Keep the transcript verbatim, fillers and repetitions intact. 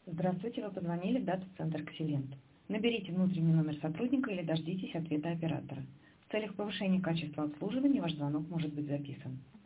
Здравствуйте, вы позвонили в дата-центр Ксилент. Наберите внутренний номер сотрудника или дождитесь ответа оператора. В целях повышения качества обслуживания ваш звонок может быть записан.